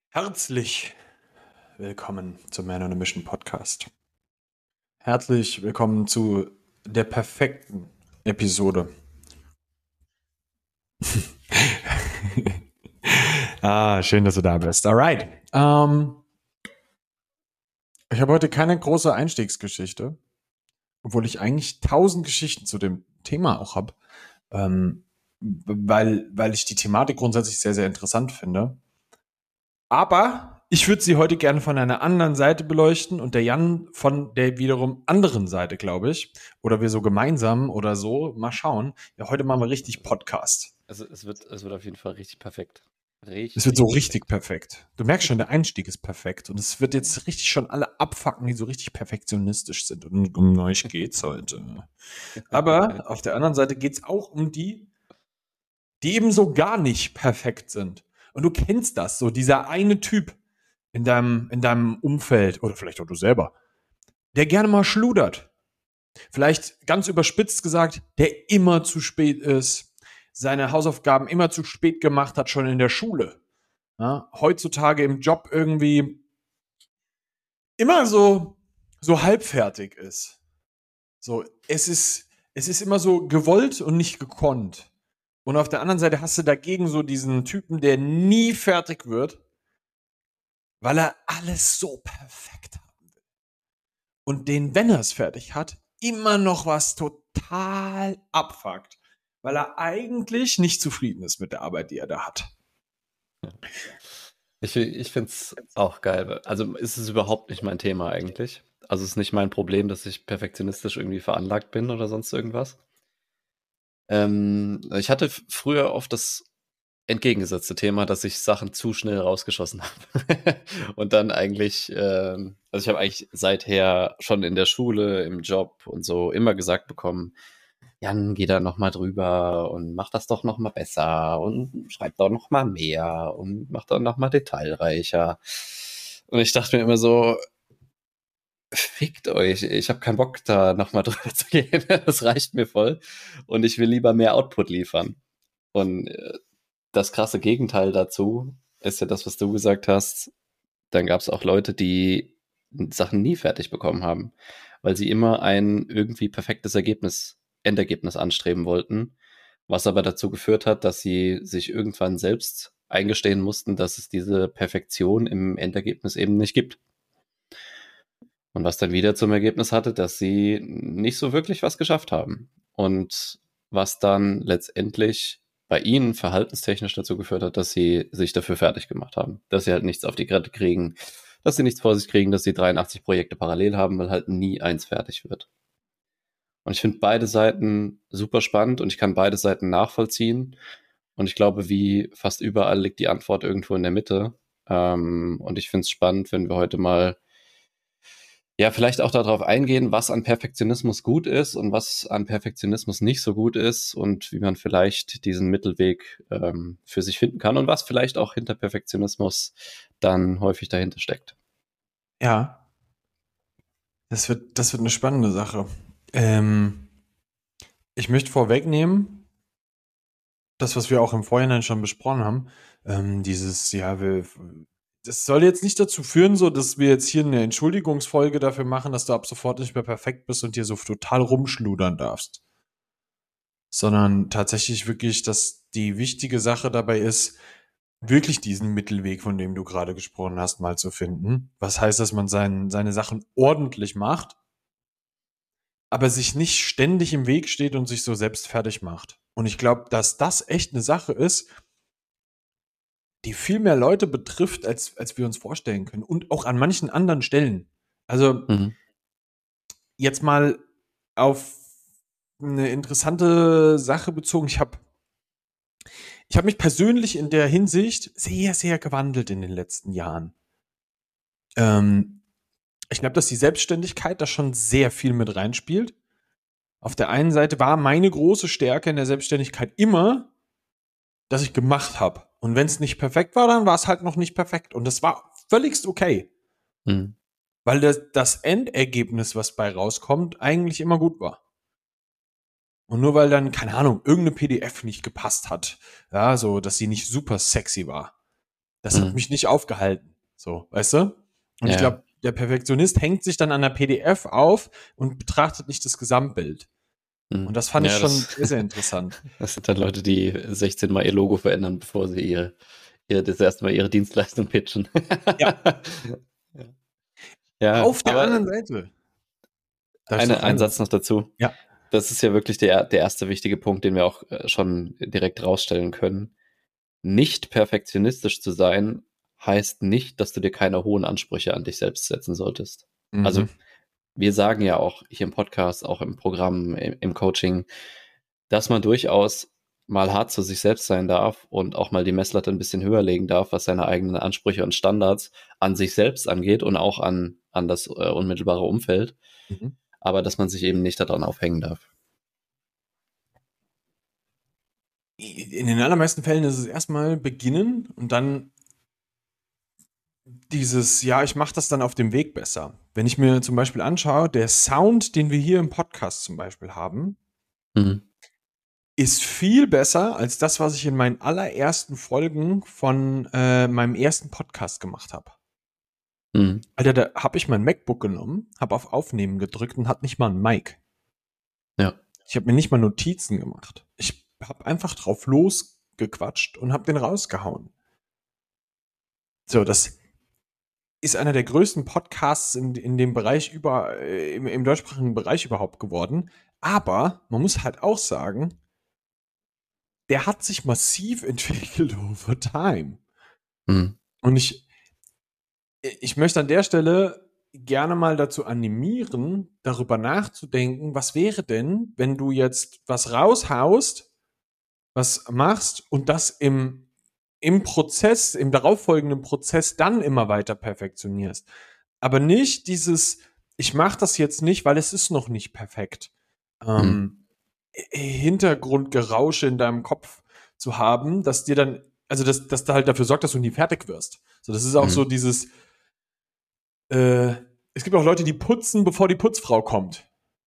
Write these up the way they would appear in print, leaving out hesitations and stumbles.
Herzlich willkommen zum Man on a Mission Podcast. Herzlich willkommen zu der perfekten Episode. Schön, dass du da bist. Alright. Ich habe heute keine große Einstiegsgeschichte, obwohl ich eigentlich 1000 Geschichten zu dem Thema auch habe, weil ich die Thematik grundsätzlich sehr, sehr interessant finde. Aber ich würde sie heute gerne von einer anderen Seite beleuchten und der Jan von der wiederum anderen Seite, glaube ich. Oder wir so gemeinsam oder so. Mal schauen. Ja, heute machen wir richtig Podcast. Also es wird auf jeden Fall richtig perfekt. Es wird so Richtig richtig perfekt. Du merkst schon, der Einstieg ist perfekt. Und es wird jetzt richtig schon alle abfacken, die so richtig perfektionistisch sind. Und um euch geht's heute. Aber auf der anderen Seite geht's auch um die eben so gar nicht perfekt sind. Und du kennst das, so dieser eine Typ in deinem Umfeld oder vielleicht auch du selber, der gerne mal schludert. Vielleicht ganz überspitzt gesagt, der immer zu spät ist, seine Hausaufgaben immer zu spät gemacht hat, schon in der Schule. Ja, heutzutage im Job irgendwie immer so halbfertig ist. So, es ist immer so gewollt und nicht gekonnt. Und auf der anderen Seite hast du dagegen so diesen Typen, der nie fertig wird, weil er alles so perfekt haben will. Und den, wenn er es fertig hat, immer noch was total abfuckt, weil er eigentlich nicht zufrieden ist mit der Arbeit, die er da hat. Ich finde es auch geil. Also ist es überhaupt nicht mein Thema eigentlich. Also es ist nicht mein Problem, dass ich perfektionistisch irgendwie veranlagt bin oder sonst irgendwas. Ich hatte früher oft das entgegengesetzte Thema, dass ich Sachen zu schnell rausgeschossen habe. Und dann eigentlich, also ich habe eigentlich seither schon in der Schule, im Job und so immer gesagt bekommen, Jan, geh da noch mal drüber und mach das doch noch mal besser und schreib doch noch mal mehr und mach doch noch mal detailreicher. Und ich dachte mir immer so, fickt euch, ich habe keinen Bock da noch mal drüber zu gehen. Das reicht mir voll und ich will lieber mehr Output liefern. Und das krasse Gegenteil dazu ist ja das, was du gesagt hast. Dann gab es auch Leute, die Sachen nie fertig bekommen haben, weil sie immer ein irgendwie perfektes Endergebnis anstreben wollten, was aber dazu geführt hat, dass sie sich irgendwann selbst eingestehen mussten, dass es diese Perfektion im Endergebnis eben nicht gibt. Und was dann wieder zum Ergebnis hatte, dass sie nicht so wirklich was geschafft haben. Und was dann letztendlich bei ihnen verhaltenstechnisch dazu geführt hat, dass sie sich dafür fertig gemacht haben. Dass sie halt nichts auf die Kette kriegen, dass sie nichts vor sich kriegen, dass sie 83 Projekte parallel haben, weil halt nie eins fertig wird. Und ich finde beide Seiten super spannend und ich kann beide Seiten nachvollziehen. Und ich glaube, wie fast überall liegt die Antwort irgendwo in der Mitte. Und ich finde es spannend, wenn wir heute mal ja, vielleicht auch darauf eingehen, was an Perfektionismus gut ist und was an Perfektionismus nicht so gut ist und wie man vielleicht diesen Mittelweg für sich finden kann und was vielleicht auch hinter Perfektionismus dann häufig dahinter steckt. Ja, das wird eine spannende Sache. Ich möchte vorwegnehmen, das, was wir auch im Vorhinein schon besprochen haben, das soll jetzt nicht dazu führen, so dass wir jetzt hier eine Entschuldigungsfolge dafür machen, dass du ab sofort nicht mehr perfekt bist und hier so total rumschludern darfst. Sondern tatsächlich wirklich, dass die wichtige Sache dabei ist, wirklich diesen Mittelweg, von dem du gerade gesprochen hast, mal zu finden. Was heißt, dass man seine Sachen ordentlich macht, aber sich nicht ständig im Weg steht und sich so selbst fertig macht. Und ich glaube, dass das echt eine Sache ist, die viel mehr Leute betrifft, als wir uns vorstellen können. Und auch an manchen anderen Stellen. Also Mhm. jetzt mal auf eine interessante Sache bezogen. Ich hab mich persönlich in der Hinsicht sehr, sehr gewandelt in den letzten Jahren. Ähm, Ich glaube, dass die Selbstständigkeit da schon sehr viel mit reinspielt. Auf der einen Seite war meine große Stärke in der Selbstständigkeit immer, dass ich gemacht habe. Und wenn es nicht perfekt war, dann war es halt noch nicht perfekt. Und das war völligst okay. Mhm. Weil das Endergebnis, was bei rauskommt, eigentlich immer gut war. Und nur weil dann, keine Ahnung, irgendeine PDF nicht gepasst hat, ja, so, dass sie nicht super sexy war, Das hat mich nicht aufgehalten. So, weißt du? Und ich Ja. glaube, der Perfektionist hängt sich dann an der PDF auf und betrachtet nicht das Gesamtbild. Und das fand ich Ja, schon sehr, sehr interessant. das sind dann Leute, die 16 Mal ihr Logo verändern, bevor sie das erste Mal ihre Dienstleistung pitchen. Ja. Ja, Auf der aber anderen Seite. Darf ich noch ein Satz noch dazu. Ja. Das ist ja wirklich der erste wichtige Punkt, den wir auch schon direkt rausstellen können. Nicht perfektionistisch zu sein, heißt nicht, dass du dir keine hohen Ansprüche an dich selbst setzen solltest. Also wir sagen ja auch hier im Podcast, auch im Programm, im Coaching, dass man durchaus mal hart zu sich selbst sein darf und auch mal die Messlatte ein bisschen höher legen darf, was seine eigenen Ansprüche und Standards an sich selbst angeht und auch an das unmittelbare Umfeld. Aber dass man sich eben nicht daran aufhängen darf. In den allermeisten Fällen ist es erstmal beginnen und dann dieses, ja, ich mache das dann auf dem Weg besser. Wenn ich mir zum Beispiel anschaue, der Sound, den wir hier im Podcast zum Beispiel haben, ist viel besser als das, was ich in meinen allerersten Folgen von meinem ersten Podcast gemacht habe. Alter, da habe ich mein MacBook genommen, habe auf Aufnehmen gedrückt und hat nicht mal ein Mic. Ja. Ich habe mir nicht mal Notizen gemacht. Ich habe einfach drauf losgequatscht und habe den rausgehauen. So, das ist einer der größten Podcasts in dem Bereich im deutschsprachigen Bereich überhaupt geworden. Aber man muss halt auch sagen, der hat sich massiv entwickelt over time. Und ich möchte an der Stelle gerne mal dazu animieren, darüber nachzudenken, was wäre denn, wenn du jetzt was raushaust, was machst und das im Prozess, im darauffolgenden Prozess dann immer weiter perfektionierst. Aber nicht dieses, ich mache das jetzt nicht, weil es ist noch nicht perfekt. Hintergrundgerausche in deinem Kopf zu haben, dass dir dann, also dass da halt dafür sorgt, dass du nie fertig wirst. So, das ist auch so dieses, es gibt auch Leute, die putzen, bevor die Putzfrau kommt.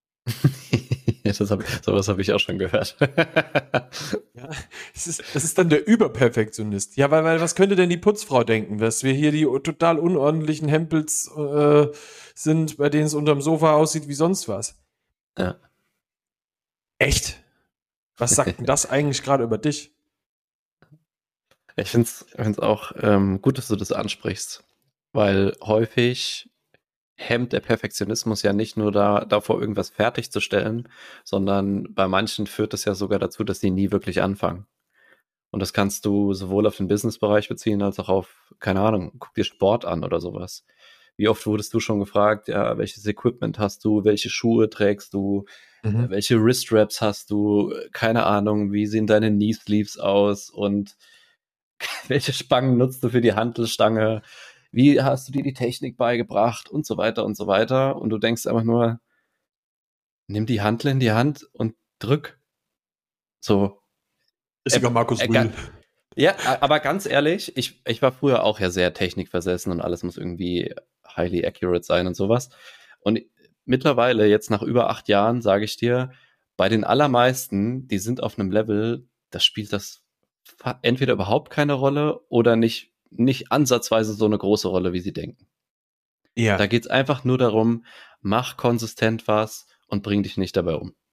Sowas habe ich auch schon gehört. Ja, das ist dann der Überperfektionist. Ja, weil was könnte denn die Putzfrau denken, dass wir hier die total unordentlichen Hempels sind, bei denen es unterm Sofa aussieht wie sonst was? Ja. Echt? Was sagt denn das eigentlich gerade über dich? Ich finde es auch gut, dass du das ansprichst, weil häufig hemmt der Perfektionismus ja nicht nur davor, irgendwas fertigzustellen, sondern bei manchen führt es ja sogar dazu, dass sie nie wirklich anfangen. Und das kannst du sowohl auf den Businessbereich beziehen, als auch auf, keine Ahnung, guck dir Sport an oder sowas. Wie oft wurdest du schon gefragt, ja, welches Equipment hast du, welche Schuhe trägst du, welche Wrist-Wraps hast du, keine Ahnung, wie sehen deine Knee-Sleeves aus und welche Spangen nutzt du für die Hantelstange, wie hast du dir die Technik beigebracht und so weiter und so weiter. Und du denkst einfach nur, nimm die Hantel in die Hand und drück. So. Richtiger Markus Rühl. Ja, aber ganz ehrlich, ich war früher auch ja sehr technikversessen und alles muss irgendwie highly accurate sein und sowas. Und mittlerweile, jetzt nach über 8 Jahren, sage ich dir, bei den allermeisten, die sind auf einem Level, das spielt das entweder überhaupt keine Rolle oder nicht ansatzweise so eine große Rolle, wie sie denken. Ja. Da geht's einfach nur darum, mach konsistent was und bring dich nicht dabei um.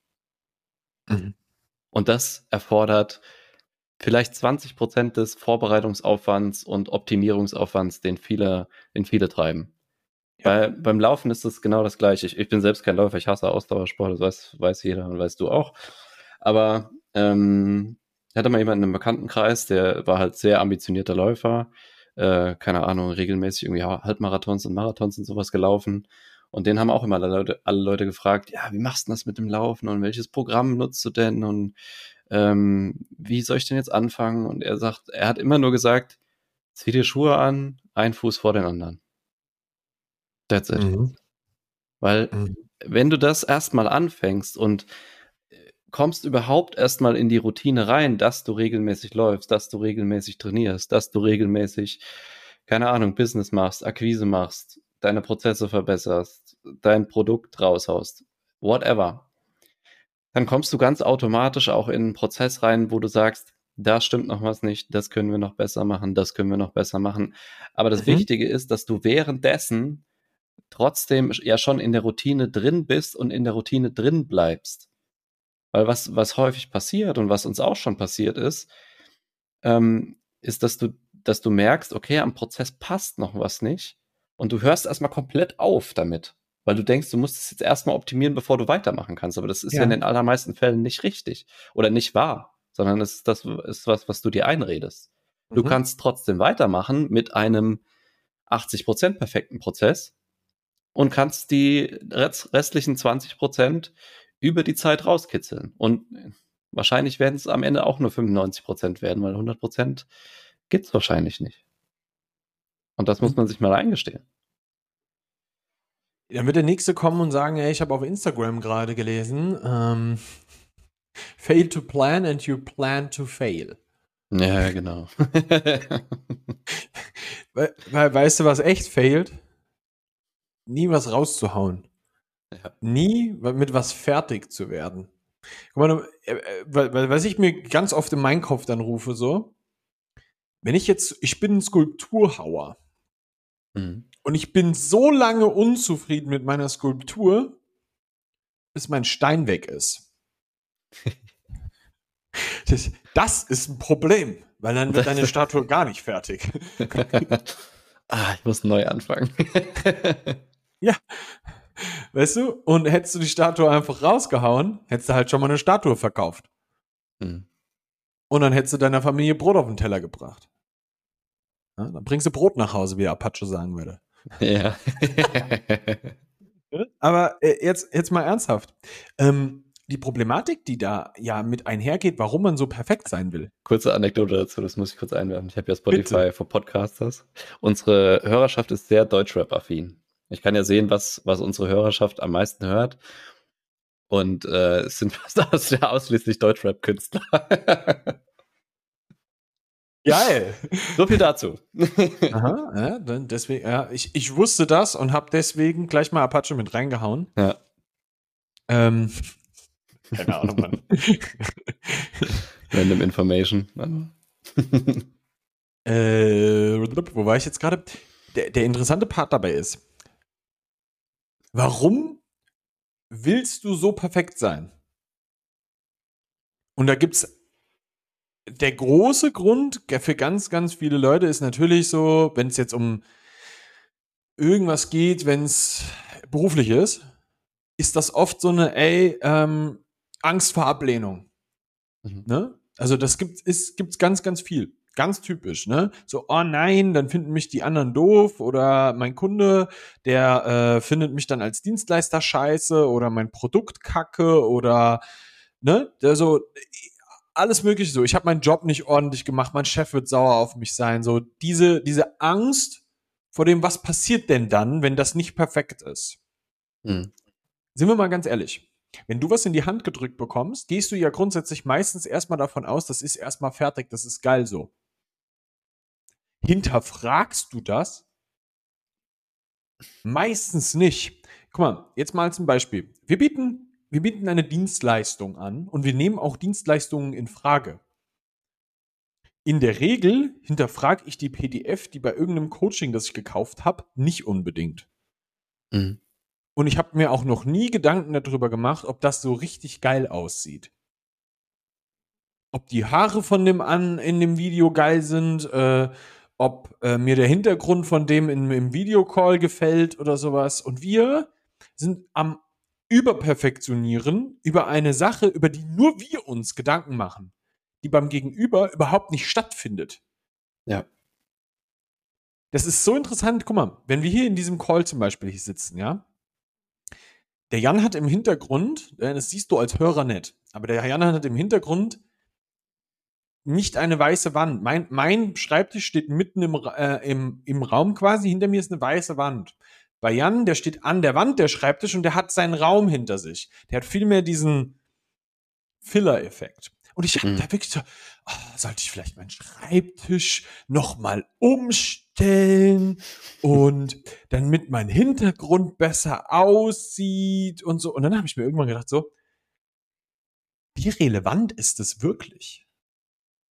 Und das erfordert vielleicht 20% des Vorbereitungsaufwands und Optimierungsaufwands, den viele treiben. Ja. Beim Laufen ist es genau das Gleiche. Ich bin selbst kein Läufer, ich hasse Ausdauersport, das weiß jeder und weißt du auch. Aber ich hatte mal jemanden im Bekanntenkreis, der war halt sehr ambitionierter Läufer, keine Ahnung, regelmäßig irgendwie Halbmarathons und Marathons und sowas gelaufen. Und den haben auch immer alle Leute gefragt, ja, wie machst du das mit dem Laufen und welches Programm nutzt du denn und wie soll ich denn jetzt anfangen? Und er hat immer nur gesagt, zieh dir Schuhe an, ein Fuß vor den anderen. That's it. Weil wenn du das erstmal anfängst und kommst überhaupt erstmal in die Routine rein, dass du regelmäßig läufst, dass du regelmäßig trainierst, dass du regelmäßig, keine Ahnung, Business machst, Akquise machst, deine Prozesse verbesserst, dein Produkt raushaust, whatever, dann kommst du ganz automatisch auch in einen Prozess rein, wo du sagst, da stimmt noch was nicht, das können wir noch besser machen, das können wir noch besser machen. Aber das Mhm. Wichtige ist, dass du währenddessen trotzdem ja schon in der Routine drin bist und in der Routine drin bleibst. Weil was häufig passiert und was uns auch schon passiert ist, dass du merkst, okay, am Prozess passt noch was nicht und du hörst erstmal komplett auf damit, weil du denkst, du musst es jetzt erstmal optimieren, bevor du weitermachen kannst. Aber das ist ja in Ja. den allermeisten Fällen nicht richtig oder nicht wahr, sondern das ist was du dir einredest. Du Mhm. kannst trotzdem weitermachen mit einem 80% perfekten Prozess und kannst die restlichen 20% über die Zeit rauskitzeln. Und wahrscheinlich werden es am Ende auch nur 95% werden, weil 100% gibt's wahrscheinlich nicht. Und das muss man sich mal eingestehen. Dann wird der Nächste kommen und sagen, ey, ich habe auf Instagram gerade gelesen, fail to plan and you plan to fail. Ja, genau. Weißt du, was echt failt? Nie was rauszuhauen. Ja. Nie mit was fertig zu werden. Guck mal, was ich mir ganz oft in meinen Kopf dann rufe, so, wenn ich bin ein Skulpturhauer Mhm. und ich bin so lange unzufrieden mit meiner Skulptur, bis mein Stein weg ist. Das ist ein Problem, weil dann wird deine Statue gar nicht fertig. Ich muss neu anfangen. Ja, weißt du? Und hättest du die Statue einfach rausgehauen, hättest du halt schon mal eine Statue verkauft. Mhm. Und dann hättest du deiner Familie Brot auf den Teller gebracht. Ja, dann bringst du Brot nach Hause, wie Apache sagen würde. Ja. Aber jetzt mal ernsthaft. Die Problematik, die da ja mit einhergeht, warum man so perfekt sein will. Kurze Anekdote dazu, das muss ich kurz einwerfen. Ich habe ja Spotify Bitte. für Podcasters. Unsere Hörerschaft ist sehr Deutschrap-affin. Ich kann ja sehen, was unsere Hörerschaft am meisten hört. Und es sind fast ausschließlich Deutschrap-Künstler. Geil. So viel dazu. Aha, ja, dann deswegen, ja, ich wusste das und habe deswegen gleich mal Apache mit reingehauen. Ja. Keine Ahnung, Mann. Random Information. Wo war ich jetzt gerade? Der interessante Part dabei ist, warum willst du so perfekt sein? Und da gibt's der große Grund für ganz, ganz viele Leute ist natürlich so, wenn es jetzt um irgendwas geht, wenn es beruflich ist das oft so eine, Angst vor Ablehnung. Mhm. Ne? Also das gibt's ganz, ganz viel. Ganz typisch, ne? So, oh nein, dann finden mich die anderen doof oder mein Kunde, der findet mich dann als Dienstleister scheiße oder mein Produkt kacke oder, ne? Also alles mögliche so. Ich habe meinen Job nicht ordentlich gemacht, mein Chef wird sauer auf mich sein. So diese Angst vor dem, was passiert denn dann, wenn das nicht perfekt ist. Mhm. Sind wir mal ganz ehrlich. Wenn du was in die Hand gedrückt bekommst, gehst du ja grundsätzlich meistens erstmal davon aus, das ist erstmal fertig, das ist geil so. Hinterfragst du das? Meistens nicht. Guck mal, jetzt mal zum Beispiel. Wir bieten eine Dienstleistung an und wir nehmen auch Dienstleistungen in Frage. In der Regel hinterfrage ich die PDF, die bei irgendeinem Coaching, das ich gekauft habe, nicht unbedingt. Mhm. Und ich habe mir auch noch nie Gedanken darüber gemacht, ob das so richtig geil aussieht. Ob die Haare von dem in dem Video geil sind, ob mir der Hintergrund von dem im Videocall gefällt oder sowas. Und wir sind am Überperfektionieren über eine Sache, über die nur wir uns Gedanken machen, die beim Gegenüber überhaupt nicht stattfindet. Ja. Das ist so interessant. Guck mal, wenn wir hier in diesem Call zum Beispiel hier sitzen, ja, der Jan hat im Hintergrund, das siehst du als Hörer nicht, aber der Jan hat im Hintergrund nicht eine weiße Wand. Mein Schreibtisch steht mitten im Raum quasi. Hinter mir ist eine weiße Wand. Bei Jan, der steht an der Wand, der Schreibtisch, und der hat seinen Raum hinter sich. Der hat vielmehr diesen Filler-Effekt. Und ich habe da wirklich so, sollte ich vielleicht meinen Schreibtisch nochmal umstellen und damit mein Hintergrund besser aussieht und so. Und dann habe ich mir irgendwann gedacht so, wie relevant ist das wirklich?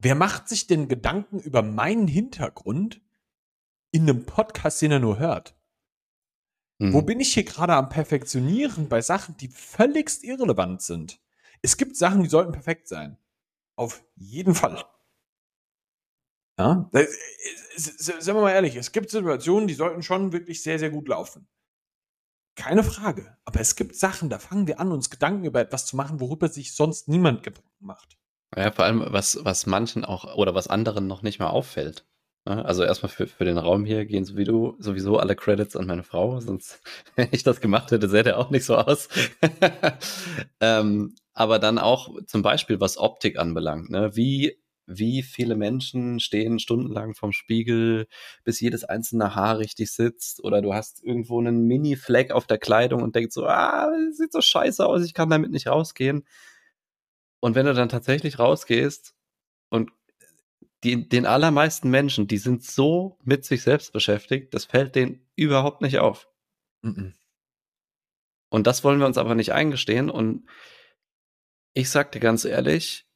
Wer macht sich denn Gedanken über meinen Hintergrund in einem Podcast, den er nur hört? Wo bin ich hier gerade am Perfektionieren bei Sachen, die völligst irrelevant sind? Es gibt Sachen, die sollten perfekt sein. Auf jeden Fall. Ja? Sagen wir mal ehrlich, es gibt Situationen, die sollten schon wirklich sehr, sehr gut laufen. Keine Frage. Aber es gibt Sachen, da fangen wir an, uns Gedanken über etwas zu machen, worüber sich sonst niemand Gedanken macht. Ja, vor allem, was manchen auch oder was anderen noch nicht mal auffällt. Ne? Also erstmal für den Raum hier gehen sowieso alle Credits an meine Frau, sonst, wenn ich das gemacht hätte, sähe der auch nicht so aus. Aber dann auch zum Beispiel, was Optik anbelangt, ne? Wie viele Menschen stehen stundenlang vorm Spiegel, bis jedes einzelne Haar richtig sitzt, oder du hast irgendwo einen Mini-Fleck auf der Kleidung und denkst so, das sieht so scheiße aus, ich kann damit nicht rausgehen. Und wenn du dann tatsächlich rausgehst und den allermeisten Menschen, die sind so mit sich selbst beschäftigt, das fällt denen überhaupt nicht auf. Mhm. Und das wollen wir uns aber nicht eingestehen. Und ich sag dir ganz ehrlich,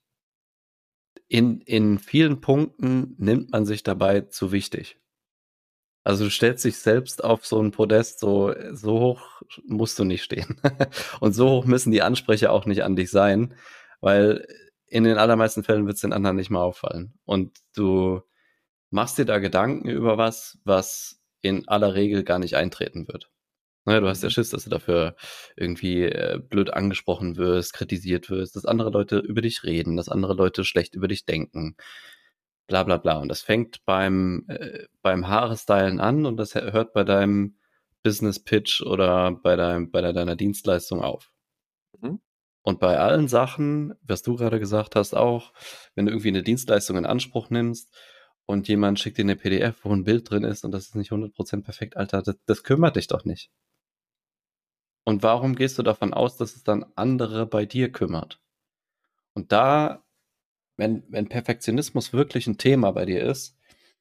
in vielen Punkten nimmt man sich dabei zu wichtig. Also du stellst dich selbst auf so ein Podest, so hoch musst du nicht stehen. Und so hoch müssen die Ansprüche auch nicht an dich sein, weil in den allermeisten Fällen wird es den anderen nicht mal auffallen. Und du machst dir da Gedanken über was in aller Regel gar nicht eintreten wird. Ne, du hast ja Schiss, dass du dafür irgendwie blöd angesprochen wirst, kritisiert wirst, dass andere Leute über dich reden, dass andere Leute schlecht über dich denken, bla bla bla. Und das fängt beim Haarestylen an und das hört bei deinem Business Pitch oder bei deiner Dienstleistung auf. Mhm. Und bei allen Sachen, was du gerade gesagt hast, auch, wenn du irgendwie eine Dienstleistung in Anspruch nimmst und jemand schickt dir eine PDF, wo ein Bild drin ist und das ist nicht 100% perfekt, Alter, das kümmert dich doch nicht. Und warum gehst du davon aus, dass es dann andere bei dir kümmert? Und da, wenn Perfektionismus wirklich ein Thema bei dir ist,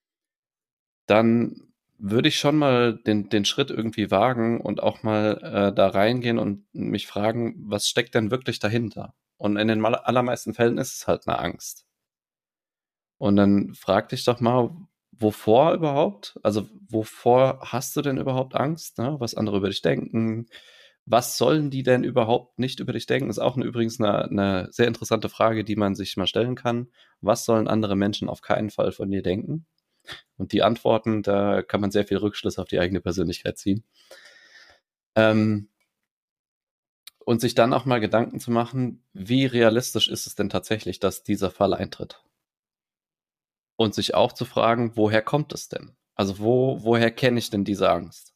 dann würde ich schon mal den Schritt irgendwie wagen und auch mal da reingehen und mich fragen, was steckt denn wirklich dahinter? Und in den allermeisten Fällen ist es halt eine Angst. Und dann frag dich doch mal, wovor überhaupt? Also wovor hast du denn überhaupt Angst? Ne? Was andere über dich denken? Was sollen die denn überhaupt nicht über dich denken? Ist auch übrigens eine sehr interessante Frage, die man sich mal stellen kann. Was sollen andere Menschen auf keinen Fall von dir denken? Und die Antworten, da kann man sehr viel Rückschluss auf die eigene Persönlichkeit ziehen. Und sich dann auch mal Gedanken zu machen, wie realistisch ist es denn tatsächlich, dass dieser Fall eintritt? Und sich auch zu fragen, woher kommt es denn? Also woher kenne ich denn diese Angst?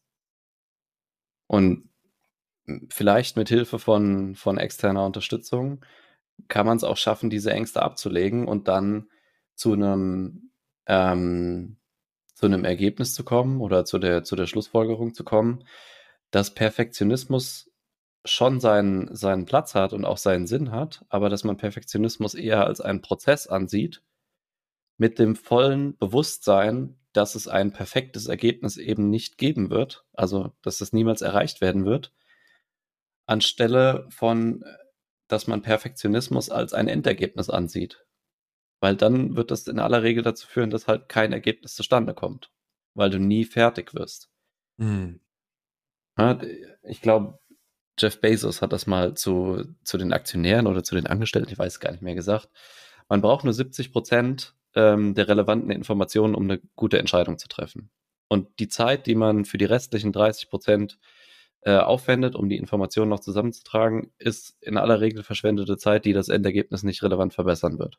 Und vielleicht mit Hilfe von externer Unterstützung kann man es auch schaffen, diese Ängste abzulegen und dann zu einem ähm, zu einem Ergebnis zu kommen oder zu der Schlussfolgerung zu kommen, dass Perfektionismus schon seinen Platz hat und auch seinen Sinn hat, aber dass man Perfektionismus eher als einen Prozess ansieht, mit dem vollen Bewusstsein, dass es ein perfektes Ergebnis eben nicht geben wird, also dass es niemals erreicht werden wird, anstelle von, dass man Perfektionismus als ein Endergebnis ansieht. Weil dann wird das in aller Regel dazu führen, dass halt kein Ergebnis zustande kommt, weil du nie fertig wirst. Mhm. Ja, ich glaube, Jeff Bezos hat das mal zu den Aktionären oder zu den Angestellten, ich weiß es gar nicht mehr, gesagt. Man braucht nur 70% der relevanten Informationen, um eine gute Entscheidung zu treffen. Und die Zeit, die man für die restlichen 30% aufwendet, um die Informationen noch zusammenzutragen, ist in aller Regel verschwendete Zeit, die das Endergebnis nicht relevant verbessern wird.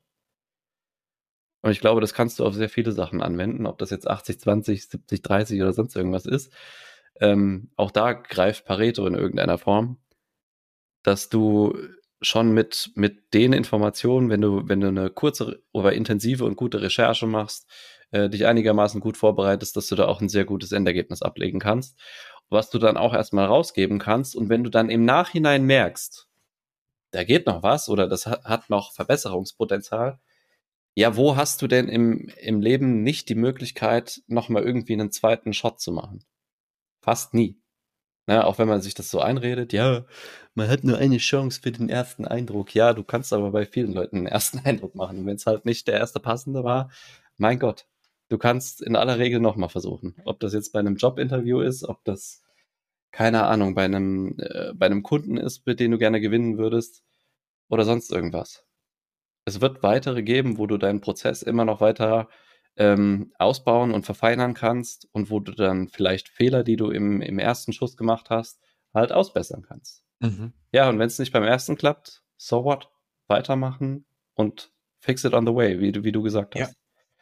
Und ich glaube, das kannst du auf sehr viele Sachen anwenden, ob das jetzt 80-20, 70-30 oder sonst irgendwas ist. Auch da greift Pareto in irgendeiner Form, dass du schon mit den Informationen, wenn du eine kurze, aber intensive und gute Recherche machst, dich einigermaßen gut vorbereitest, dass du da auch ein sehr gutes Endergebnis ablegen kannst, was du dann auch erstmal rausgeben kannst. Und wenn du dann im Nachhinein merkst, da geht noch was oder das hat noch Verbesserungspotenzial, ja, wo hast du denn im Leben nicht die Möglichkeit, nochmal irgendwie einen zweiten Shot zu machen? Fast nie. Ja, auch wenn man sich das so einredet, ja, man hat nur eine Chance für den ersten Eindruck. Ja, du kannst aber bei vielen Leuten einen ersten Eindruck machen. Und wenn es halt nicht der erste passende war, mein Gott, du kannst in aller Regel nochmal versuchen. Ob das jetzt bei einem Jobinterview ist, ob das, keine Ahnung, bei einem Kunden ist, mit dem du gerne gewinnen würdest oder sonst irgendwas. Es wird weitere geben, wo du deinen Prozess immer noch weiter ausbauen und verfeinern kannst und wo du dann vielleicht Fehler, die du im ersten Schuss gemacht hast, halt ausbessern kannst. Mhm. Ja, und wenn es nicht beim ersten klappt, so what? Weitermachen und fix it on the way, wie du gesagt Ja, hast.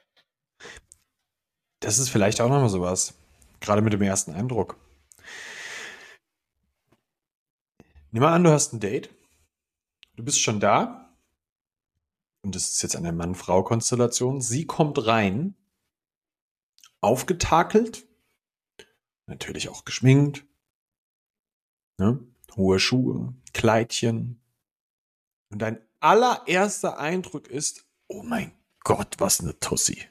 das ist vielleicht auch nochmal sowas. Gerade mit dem ersten Eindruck. Nimm mal an, du hast ein Date. Du bist schon da. Und das ist jetzt eine Mann-Frau-Konstellation. Sie kommt rein, aufgetakelt, natürlich auch geschminkt, ne? Hohe Schuhe, Kleidchen. Und dein allererster Eindruck ist, oh mein Gott, was eine Tussi.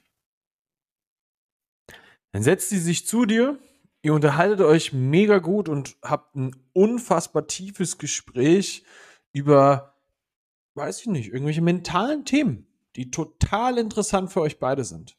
Dann setzt sie sich zu dir, ihr unterhaltet euch mega gut und habt ein unfassbar tiefes Gespräch über, weiß ich nicht, irgendwelche mentalen Themen, die total interessant für euch beide sind.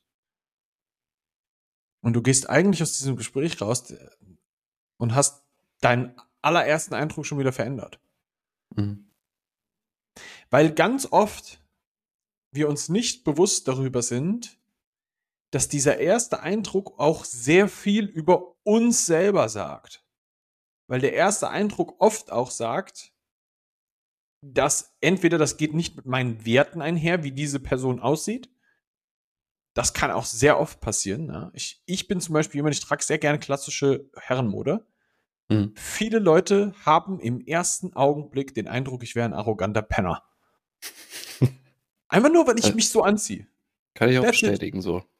Und du gehst eigentlich aus diesem Gespräch raus und hast deinen allerersten Eindruck schon wieder verändert. Mhm. Weil ganz oft wir uns nicht bewusst darüber sind, dass dieser erste Eindruck auch sehr viel über uns selber sagt. Weil der erste Eindruck oft auch sagt, dass entweder das geht nicht mit meinen Werten einher, wie diese Person aussieht. Das kann auch sehr oft passieren. Ne? Ich bin zum Beispiel jemand, ich trage sehr gerne klassische Herrenmode. Mhm. Viele Leute haben im ersten Augenblick den Eindruck, ich wäre ein arroganter Penner. Einfach nur, weil ich mich so anziehe. Kann ich auch That's it. bestätigen, so.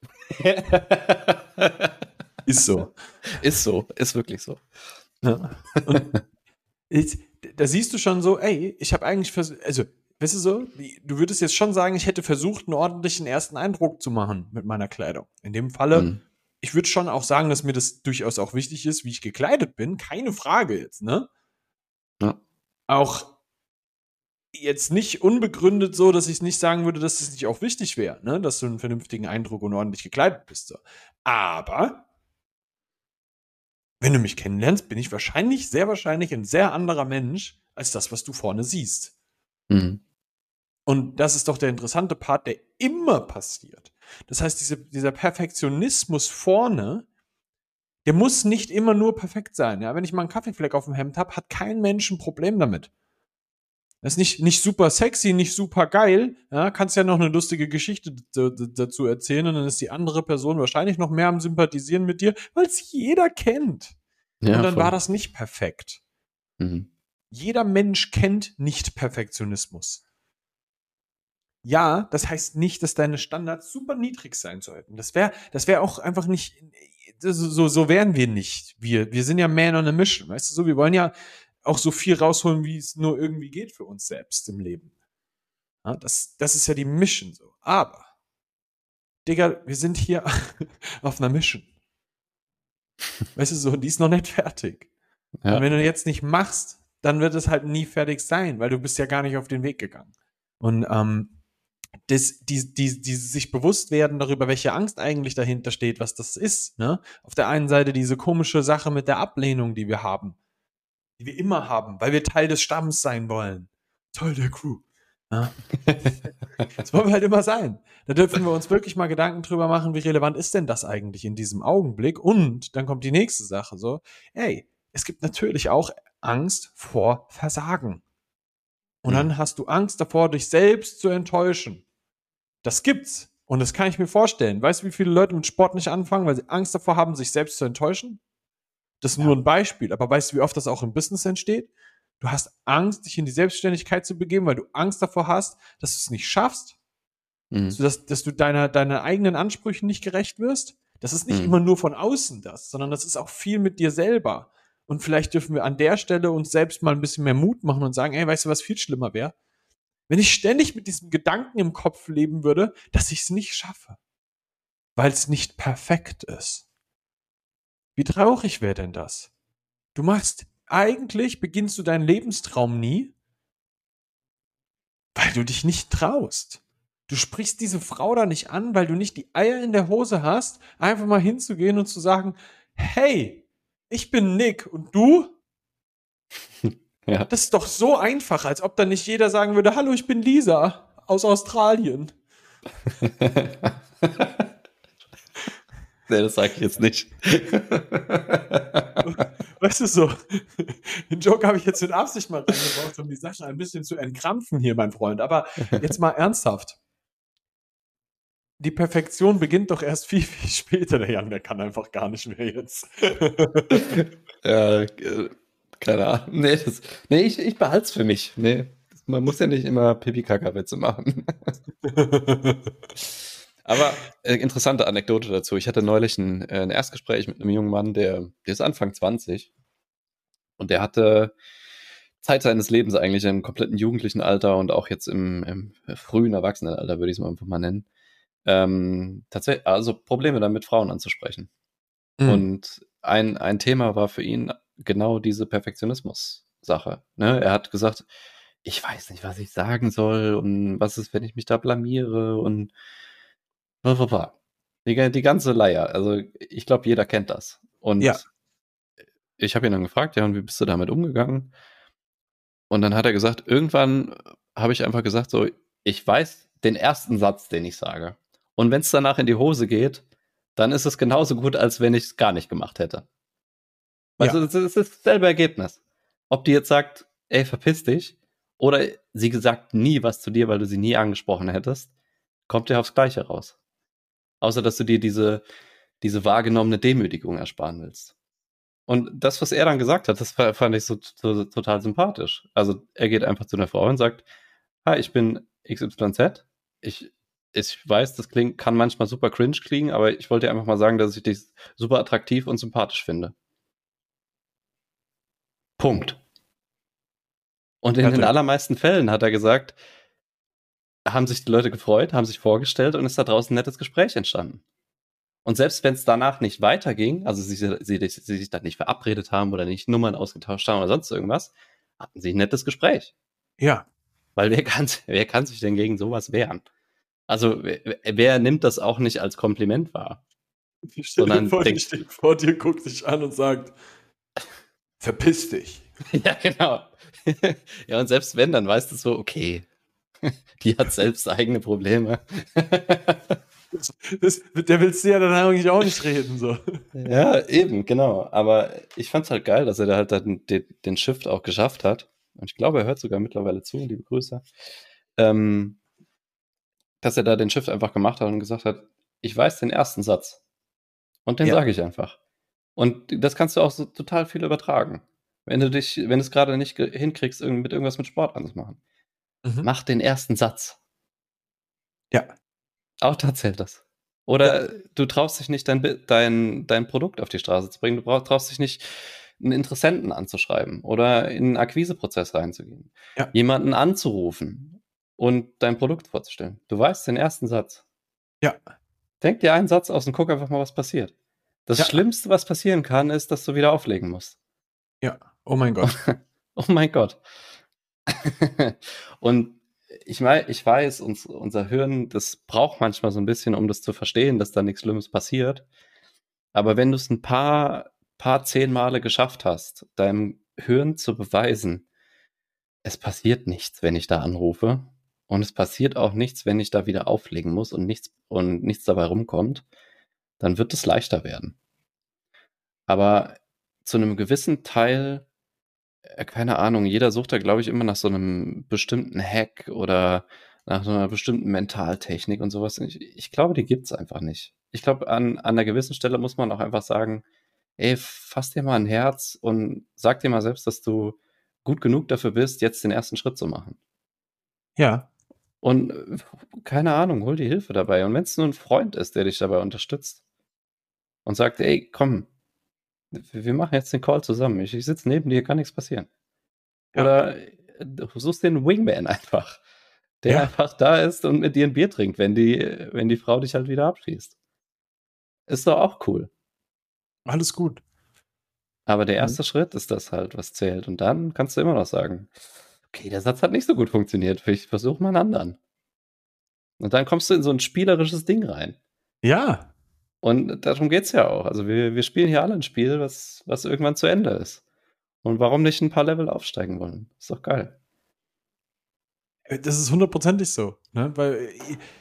Ist so. Ist so, ist wirklich so. Ja. Und ich, da siehst du schon so, ey, ich habe eigentlich versucht, also, weißt du so, du würdest jetzt schon sagen, ich hätte versucht, einen ordentlichen ersten Eindruck zu machen mit meiner Kleidung. In dem Falle, Mhm. ich würde schon auch sagen, dass mir das durchaus auch wichtig ist, wie ich gekleidet bin. Keine Frage jetzt, ne? Ja. Auch jetzt nicht unbegründet so, dass ich nicht sagen würde, dass das nicht auch wichtig wäre, ne? Dass du einen vernünftigen Eindruck und ordentlich gekleidet bist. So. Aber wenn du mich kennenlernst, bin ich wahrscheinlich, sehr wahrscheinlich ein sehr anderer Mensch als das, was du vorne siehst. Mhm. Und das ist doch der interessante Part, der immer passiert. Das heißt, dieser Perfektionismus vorne, der muss nicht immer nur perfekt sein. Ja? Wenn ich mal einen Kaffeefleck auf dem Hemd habe, hat kein Mensch ein Problem damit. Das ist nicht super sexy, nicht super geil. Ja? Kannst ja noch eine lustige Geschichte dazu erzählen und dann ist die andere Person wahrscheinlich noch mehr am Sympathisieren mit dir, weil es jeder kennt. Und Ja, dann war voll. das nicht perfekt. Mhm. Jeder Mensch kennt Nicht-Perfektionismus. Ja, das heißt nicht, dass deine Standards super niedrig sein sollten. Das wär auch einfach nicht, so wären wir nicht. Wir sind ja man on a mission, weißt du so? Wir wollen ja auch so viel rausholen, wie es nur irgendwie geht für uns selbst im Leben. Ja, das ist ja die Mission so. Aber, Digga, wir sind hier auf einer Mission. Weißt du so, die ist noch nicht fertig. Und Ja. wenn du jetzt nicht machst, dann wird es halt nie fertig sein, weil du bist ja gar nicht auf den Weg gegangen. Und die sich bewusst werden darüber, welche Angst eigentlich dahinter steht, was das ist. Ne? Auf der einen Seite diese komische Sache mit der Ablehnung, die wir haben, die wir immer haben, weil wir Teil des Stamms sein wollen. Teil der Crew. Ja? Das wollen wir halt immer sein. Da dürfen wir uns wirklich mal Gedanken drüber machen, wie relevant ist denn das eigentlich in diesem Augenblick? Und dann kommt die nächste Sache so, ey, es gibt natürlich auch Angst vor Versagen. Und Mhm. dann hast du Angst davor, dich selbst zu enttäuschen. Das gibt's. Und das kann ich mir vorstellen. Weißt du, wie viele Leute mit Sport nicht anfangen, weil sie Angst davor haben, sich selbst zu enttäuschen? Das ist nur Ja. ein Beispiel. Aber weißt du, wie oft das auch im Business entsteht? Du hast Angst, dich in die Selbstständigkeit zu begeben, weil du Angst davor hast, dass du es nicht schaffst, Mhm. dass du deiner eigenen Ansprüchen nicht gerecht wirst. Das ist nicht Mhm. immer nur von außen das, sondern das ist auch viel mit dir selber. Und vielleicht dürfen wir an der Stelle uns selbst mal ein bisschen mehr Mut machen und sagen, ey, weißt du, was viel schlimmer wäre? Wenn ich ständig mit diesem Gedanken im Kopf leben würde, dass ich es nicht schaffe, weil es nicht perfekt ist. Wie traurig wäre denn das? eigentlich beginnst du deinen Lebenstraum nie, weil du dich nicht traust. Du sprichst diese Frau da nicht an, weil du nicht die Eier in der Hose hast, einfach mal hinzugehen und zu sagen, hey, ich bin Nick und du? Ja. Das ist doch so einfach, als ob dann nicht jeder sagen würde, hallo, ich bin Lisa aus Australien. Nee, das sage ich jetzt nicht. Weißt du so, den Joke habe ich jetzt mit Absicht mal reingebracht, um die Sache ein bisschen zu entkrampfen hier, mein Freund. Aber jetzt mal ernsthaft. Die Perfektion beginnt doch erst viel, viel später. Der Jan, der kann einfach gar nicht mehr jetzt. Ja, keine Ahnung. Nee, ich behalte es für mich. Nee, man muss ja nicht immer Pipi-Kaka-Witze machen. Aber interessante Anekdote dazu. Ich hatte neulich ein Erstgespräch mit einem jungen Mann, der ist Anfang 20 und der hatte Zeit seines Lebens eigentlich im kompletten jugendlichen Alter und auch jetzt im frühen Erwachsenenalter, würde ich es mal einfach mal nennen, tatsächlich, also Probleme damit, Frauen anzusprechen. Und ein Thema war für ihn genau diese Perfektionismus-Sache. Ne? Er hat gesagt, ich weiß nicht, was ich sagen soll und was ist, wenn ich mich da blamiere und die ganze Leier. Also ich glaube, jeder kennt das. Und Ja. ich habe ihn dann gefragt, ja, und wie bist du damit umgegangen? Und dann hat er gesagt, irgendwann habe ich einfach gesagt, so, ich weiß den ersten Satz, den ich sage. Und wenn es danach in die Hose geht, dann ist es genauso gut, als wenn ich es gar nicht gemacht hätte. Weißt du, es ist dasselbe Ergebnis. Ob die jetzt sagt, ey, verpiss dich, oder sie gesagt nie was zu dir, weil du sie nie angesprochen hättest, kommt dir aufs Gleiche raus. Außer, dass du dir diese wahrgenommene Demütigung ersparen willst. Und das, was er dann gesagt hat, das fand ich so total sympathisch. Also er geht einfach zu einer Frau und sagt, hi, ich bin XYZ. Ich weiß, das kann manchmal super cringe klingen, aber ich wollte dir einfach mal sagen, dass ich dich super attraktiv und sympathisch finde. Punkt. Und in den allermeisten Fällen, hat er gesagt, haben sich die Leute gefreut, haben sich vorgestellt und ist da draußen ein nettes Gespräch entstanden. Und selbst wenn es danach nicht weiterging, also sie sich dann nicht verabredet haben oder nicht Nummern ausgetauscht haben oder sonst irgendwas, hatten sie ein nettes Gespräch. Ja. Weil wer kann sich denn gegen sowas wehren? Also wer nimmt das auch nicht als Kompliment wahr? Stell dir vor, die steht vor dir, guckt dich an und sagt, verpiss dich. Ja, genau. Ja, und selbst wenn, dann weißt du so, okay, die hat selbst eigene Probleme. Der willst du ja dann eigentlich auch nicht reden, so. Ja, eben, genau. Aber ich fand's halt geil, dass er da halt den Shift auch geschafft hat. Und ich glaube, er hört sogar mittlerweile zu, liebe Grüße. Dass er da den Shift einfach gemacht hat und gesagt hat, ich weiß den ersten Satz. Und den sage ich einfach. Und das kannst du auch so total viel übertragen. Wenn du es gerade nicht hinkriegst, mit irgendwas mit Sport anzumachen. Mach den ersten Satz. Ja. Auch da zählt das. Oder du traust dich nicht, dein Produkt auf die Straße zu bringen. Du traust dich nicht, einen Interessenten anzuschreiben oder in einen Akquiseprozess reinzugehen. Ja. Jemanden anzurufen und dein Produkt vorzustellen. Du weißt den ersten Satz. Ja. Denk dir einen Satz aus und guck einfach mal, was passiert. Das Schlimmste, was passieren kann, ist, dass du wieder auflegen musst. Ja. Oh mein Gott. Oh mein Gott. Und ich weiß, unser Hirn, das braucht manchmal so ein bisschen, um das zu verstehen, dass da nichts Schlimmes passiert. Aber wenn du es ein paar 10 Male geschafft hast, deinem Hirn zu beweisen, es passiert nichts, wenn ich da anrufe. Und es passiert auch nichts, wenn ich da wieder auflegen muss und nichts dabei rumkommt, dann wird es leichter werden. Aber zu einem gewissen Teil, keine Ahnung, jeder sucht da, glaube ich, immer nach so einem bestimmten Hack oder nach so einer bestimmten Mentaltechnik und sowas. Ich glaube, die gibt's einfach nicht. Ich glaube, an einer gewissen Stelle muss man auch einfach sagen, ey, fass dir mal ein Herz und sag dir mal selbst, dass du gut genug dafür bist, jetzt den ersten Schritt zu machen. Ja. Und keine Ahnung, hol dir Hilfe dabei. Und wenn es nur ein Freund ist, der dich dabei unterstützt und sagt, ey, komm, wir machen jetzt den Call zusammen. Ich sitze neben dir, kann nichts passieren. Ja. Oder du suchst den Wingman einfach, der einfach da ist und mit dir ein Bier trinkt, wenn die Frau dich halt wieder abschießt. Ist doch auch cool. Alles gut. Aber der erste Schritt ist das halt, was zählt. Und dann kannst du immer noch sagen, okay, der Satz hat nicht so gut funktioniert. Ich versuche mal einen anderen. Und dann kommst du in so ein spielerisches Ding rein. Ja. Und darum geht's ja auch. Also wir spielen hier alle ein Spiel, was irgendwann zu Ende ist. Und warum nicht ein paar Level aufsteigen wollen? Ist doch geil. Das ist hundertprozentig so. Ne? Weil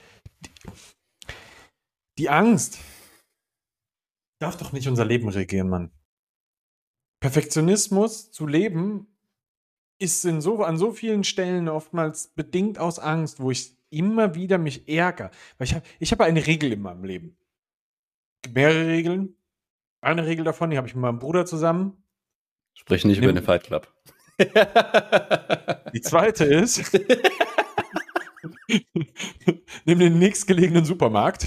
die Angst darf doch nicht unser Leben regieren, Mann. Perfektionismus zu leben ist an so vielen Stellen oftmals bedingt aus Angst, wo ich immer wieder mich ärgere. Weil ich hab eine Regel in meinem Leben. Es gibt mehrere Regeln. Eine Regel davon, die habe ich mit meinem Bruder zusammen. Sprich nicht über den Fight Club. Die zweite ist, nimm den nächstgelegenen Supermarkt.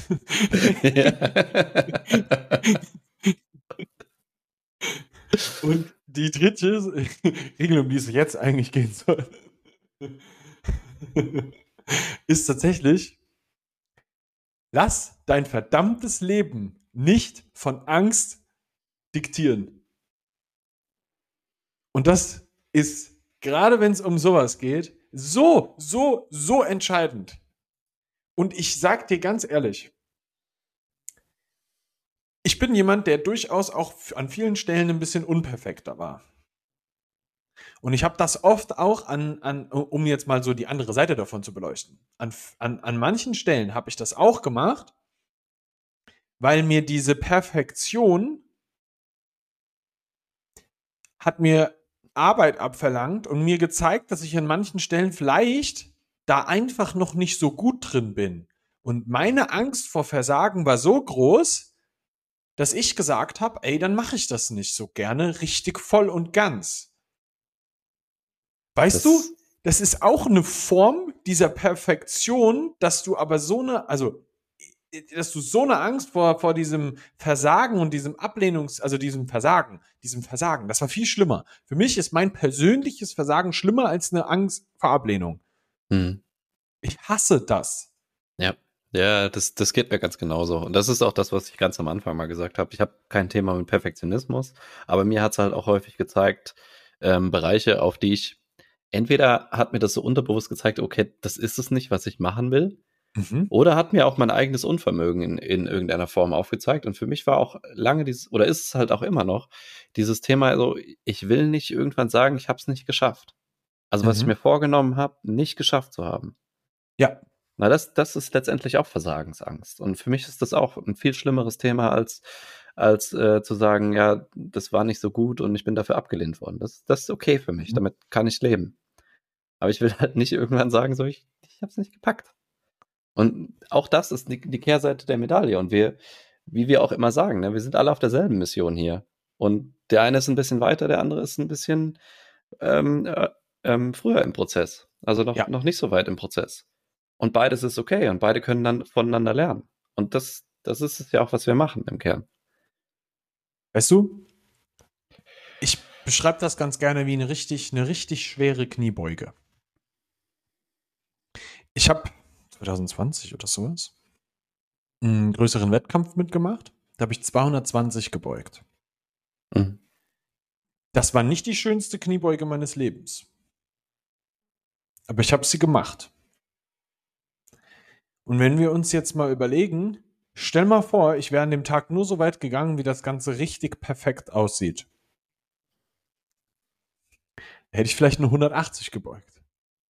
Und die dritte Regel, um die es jetzt eigentlich gehen soll, ist tatsächlich, lass dein verdammtes Leben nicht von Angst diktieren. Und das ist, gerade wenn es um sowas geht, so entscheidend. Und ich sag dir ganz ehrlich, ich bin jemand, der durchaus auch an vielen Stellen ein bisschen unperfekter war. Und ich habe das oft auch um jetzt mal so die andere Seite davon zu beleuchten. An manchen Stellen habe ich das auch gemacht, weil mir diese Perfektion hat mir Arbeit abverlangt und mir gezeigt, dass ich an manchen Stellen vielleicht da einfach noch nicht so gut drin bin. Und meine Angst vor Versagen war so groß, dass ich gesagt habe, ey, dann mache ich das nicht so gerne richtig voll und ganz. Weißt du, das ist auch eine Form dieser Perfektion, dass du aber dass du so eine Angst vor diesem Versagen und diesem diesem Versagen, das war viel schlimmer. Für mich ist mein persönliches Versagen schlimmer als eine Angst vor Ablehnung. Ich hasse das. Ja. Ja, das geht mir ganz genauso. Und das ist auch das, was ich ganz am Anfang mal gesagt habe. Ich habe kein Thema mit Perfektionismus, aber mir hat es halt auch häufig gezeigt, Bereiche, auf die ich, entweder hat mir das so unterbewusst gezeigt, okay, das ist es nicht, was ich machen will, oder hat mir auch mein eigenes Unvermögen in irgendeiner Form aufgezeigt. Und für mich war auch lange oder ist es halt auch immer noch, dieses Thema, also ich will nicht irgendwann sagen, ich habe es nicht geschafft. Also was ich mir vorgenommen habe, nicht geschafft zu haben. Ja. Na, das ist letztendlich auch Versagensangst. Und für mich ist das auch ein viel schlimmeres Thema, als zu sagen, ja, das war nicht so gut und ich bin dafür abgelehnt worden. Das ist okay für mich, damit kann ich leben. Aber ich will halt nicht irgendwann sagen, so, ich hab's nicht gepackt. Und auch das ist die Kehrseite der Medaille. Und wie wir auch immer sagen, ne, wir sind alle auf derselben Mission hier. Und der eine ist ein bisschen weiter, der andere ist ein bisschen früher im Prozess. Also noch nicht so weit im Prozess. Und beides ist okay und beide können dann voneinander lernen. Und das ist es ja auch, was wir machen im Kern. Weißt du, ich beschreibe das ganz gerne wie eine richtig schwere Kniebeuge. Ich habe 2020 oder sowas einen größeren Wettkampf mitgemacht. Da habe ich 220 gebeugt. Das war nicht die schönste Kniebeuge meines Lebens. Aber ich habe sie gemacht. Und wenn wir uns jetzt mal überlegen, stell mal vor, ich wäre an dem Tag nur so weit gegangen, wie das Ganze richtig perfekt aussieht. Da hätte ich vielleicht nur 180 gebeugt.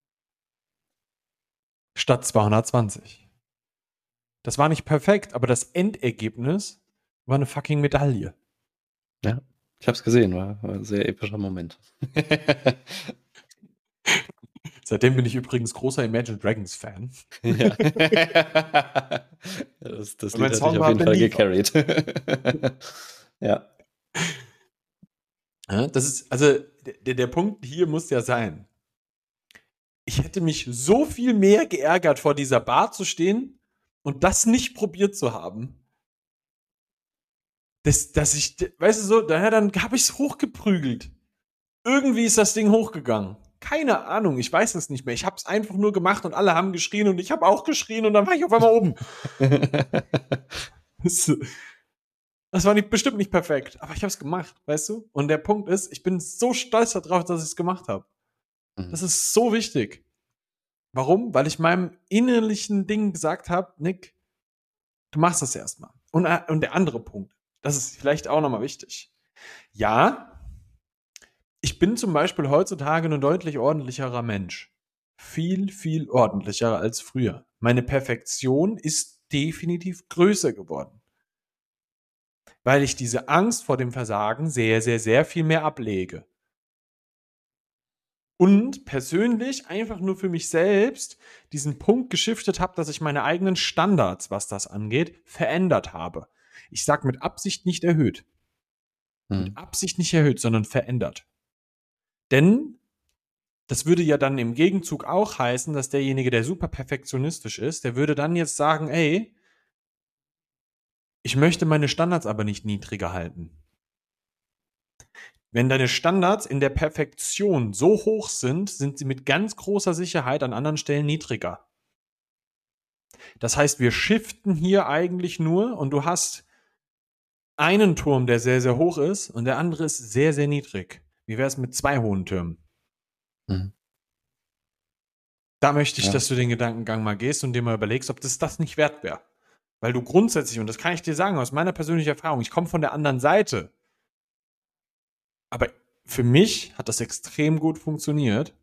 Statt 220. Das war nicht perfekt, aber das Endergebnis war eine fucking Medaille. Ja, ich habe es gesehen, war ein sehr epischer Moment. Seitdem bin ich übrigens großer Imagine Dragons Fan. Ja. Das Lied hat dich auf jeden Fall gecarried. Ja. Das ist, also der Punkt hier muss ja sein, ich hätte mich so viel mehr geärgert, vor dieser Bar zu stehen und das nicht probiert zu haben. Dass ich, weißt du so, dann habe ich es hochgeprügelt. Irgendwie ist das Ding hochgegangen. Keine Ahnung, ich weiß es nicht mehr. Ich habe es einfach nur gemacht und alle haben geschrien und ich habe auch geschrien und dann war ich auf einmal oben. Das war bestimmt nicht perfekt, aber ich habe es gemacht, weißt du? Und der Punkt ist, ich bin so stolz darauf, dass ich es gemacht habe. Mhm. Das ist so wichtig. Warum? Weil ich meinem innerlichen Ding gesagt habe, Nick, du machst das erstmal. Und der andere Punkt, das ist vielleicht auch nochmal wichtig. Ja, ich bin zum Beispiel heutzutage ein deutlich ordentlicherer Mensch. Viel, viel ordentlicher als früher. Meine Perfektion ist definitiv größer geworden. Weil ich diese Angst vor dem Versagen sehr, sehr, sehr viel mehr ablege. Und persönlich einfach nur für mich selbst diesen Punkt geschiftet habe, dass ich meine eigenen Standards, was das angeht, verändert habe. Ich sage mit Absicht nicht erhöht. Mit Mhm. Absicht nicht erhöht, sondern verändert. Denn das würde ja dann im Gegenzug auch heißen, dass derjenige, der super perfektionistisch ist, der würde dann jetzt sagen, ey, ich möchte meine Standards aber nicht niedriger halten. Wenn deine Standards in der Perfektion so hoch sind, sind sie mit ganz großer Sicherheit an anderen Stellen niedriger. Das heißt, wir shiften hier eigentlich nur und du hast einen Turm, der sehr, sehr hoch ist und der andere ist sehr, sehr niedrig. Wie wäre es mit 2 hohen Türmen? Mhm. Da möchte ich, Ja. dass du den Gedankengang mal gehst und dir mal überlegst, ob das nicht wert wäre. Weil du grundsätzlich, und das kann ich dir sagen aus meiner persönlichen Erfahrung, ich komme von der anderen Seite. Aber für mich hat das extrem gut funktioniert,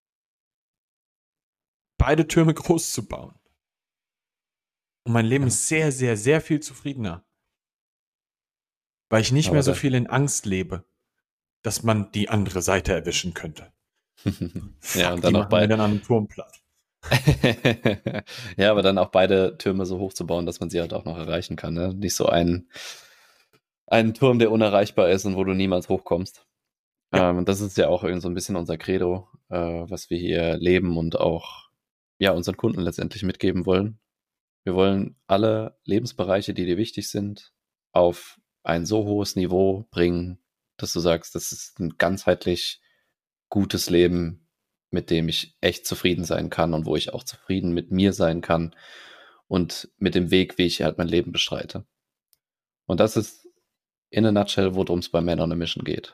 beide Türme groß zu bauen. Und mein Leben Ja. ist sehr, sehr, sehr viel zufriedener. Weil ich nicht Aber mehr so da. viel in Angst lebe, dass man die andere Seite erwischen könnte. Ja, Fuck, und die dann auch machen mir dann an den Turm platt. Ja, aber dann auch beide Türme so hoch zu bauen, dass man sie halt auch noch erreichen kann. Ne? Nicht so einen Turm, der unerreichbar ist und wo du niemals hochkommst. Ja, Das ist ja auch irgendwie so ein bisschen unser Credo, was wir hier leben und auch ja unseren Kunden letztendlich mitgeben wollen. Wir wollen alle Lebensbereiche, die dir wichtig sind, auf ein so hohes Niveau bringen, dass du sagst, das ist ein ganzheitlich gutes Leben, mit dem ich echt zufrieden sein kann und wo ich auch zufrieden mit mir sein kann und mit dem Weg, wie ich halt mein Leben bestreite. Und das ist in a nutshell, worum es bei Man on a Mission geht.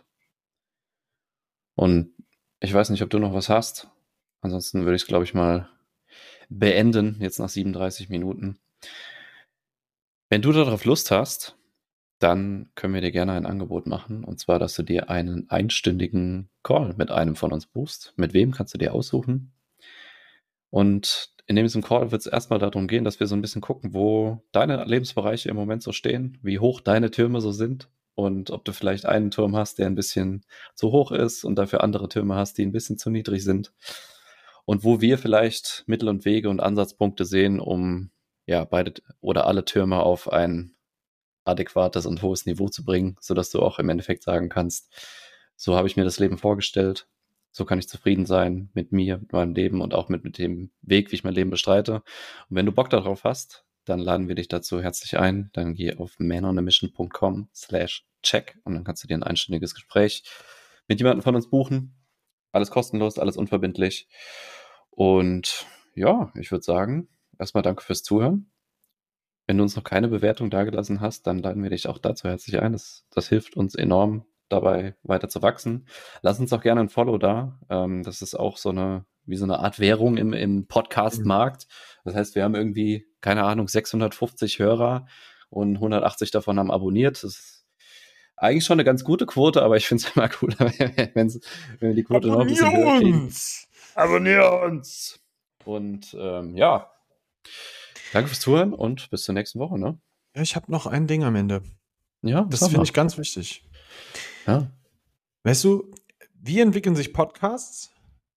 Und ich weiß nicht, ob du noch was hast. Ansonsten würde ich es, glaube ich, mal beenden, jetzt nach 37 Minuten. Wenn du darauf Lust hast, dann können wir dir gerne ein Angebot machen. Und zwar, dass du dir einen einstündigen Call mit einem von uns buchst. Mit wem kannst du dir aussuchen? Und in diesem Call wird es erstmal darum gehen, dass wir so ein bisschen gucken, wo deine Lebensbereiche im Moment so stehen, wie hoch deine Türme so sind und ob du vielleicht einen Turm hast, der ein bisschen zu hoch ist und dafür andere Türme hast, die ein bisschen zu niedrig sind. Und wo wir vielleicht Mittel und Wege und Ansatzpunkte sehen, um ja beide oder alle Türme auf ein adäquates und hohes Niveau zu bringen, sodass du auch im Endeffekt sagen kannst, so habe ich mir das Leben vorgestellt, so kann ich zufrieden sein mit mir, mit meinem Leben und auch mit dem Weg, wie ich mein Leben bestreite. Und wenn du Bock darauf hast, dann laden wir dich dazu herzlich ein. Dann geh auf manonamission.com/check und dann kannst du dir ein einstündiges Gespräch mit jemandem von uns buchen. Alles kostenlos, alles unverbindlich. Und ja, ich würde sagen, erstmal danke fürs Zuhören. Wenn du uns noch keine Bewertung dagelassen hast, dann laden wir dich auch dazu herzlich ein. Das hilft uns enorm dabei, weiter zu wachsen. Lass uns auch gerne ein Follow da. Das ist auch wie so eine Art Währung im Podcast-Markt. Das heißt, wir haben irgendwie, keine Ahnung, 650 Hörer und 180 davon haben abonniert. Das ist eigentlich schon eine ganz gute Quote, aber ich finde es immer cooler, wenn wir die Quote noch ein bisschen höher Abonnier kriegen. uns! Abonnier uns! Und ja, danke fürs Zuhören und bis zur nächsten Woche, ne? Ja, ich habe noch ein Ding am Ende. Ja, Das sag finde mal. ich ganz wichtig. Ja, Weißt du, wie entwickeln sich Podcasts?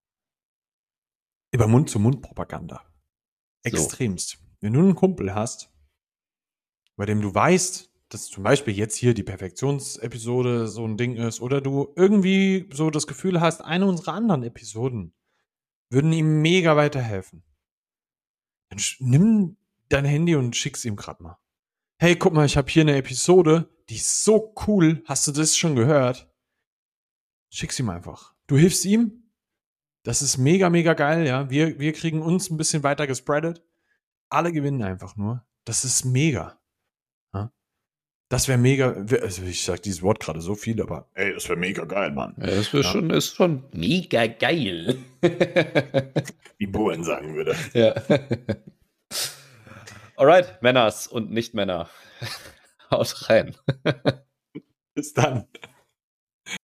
Über Mund-zu-Mund-Propaganda. so. Extremst. Wenn du einen Kumpel hast, bei dem du weißt, dass zum Beispiel jetzt hier die Perfektionsepisode so ein Ding ist, oder du irgendwie so das Gefühl hast, eine unserer anderen Episoden würden ihm mega weiterhelfen, dann nimm dein Handy und schick's ihm gerade mal. Hey, guck mal, ich habe hier eine Episode, die ist so cool. Hast du das schon gehört? Schick's ihm einfach. Du hilfst ihm. Das ist mega, mega geil, ja. Wir kriegen uns ein bisschen weiter gespreadet. Alle gewinnen einfach nur. Das ist mega. Ja? Das wäre mega, also ich sag dieses Wort gerade so viel, aber ey, das wäre mega geil, Mann. Ja, das ist schon mega geil. Wie Bohlen sagen würde. Ja. Alright, Männers und Nicht-Männer. Haut rein. Bis dann.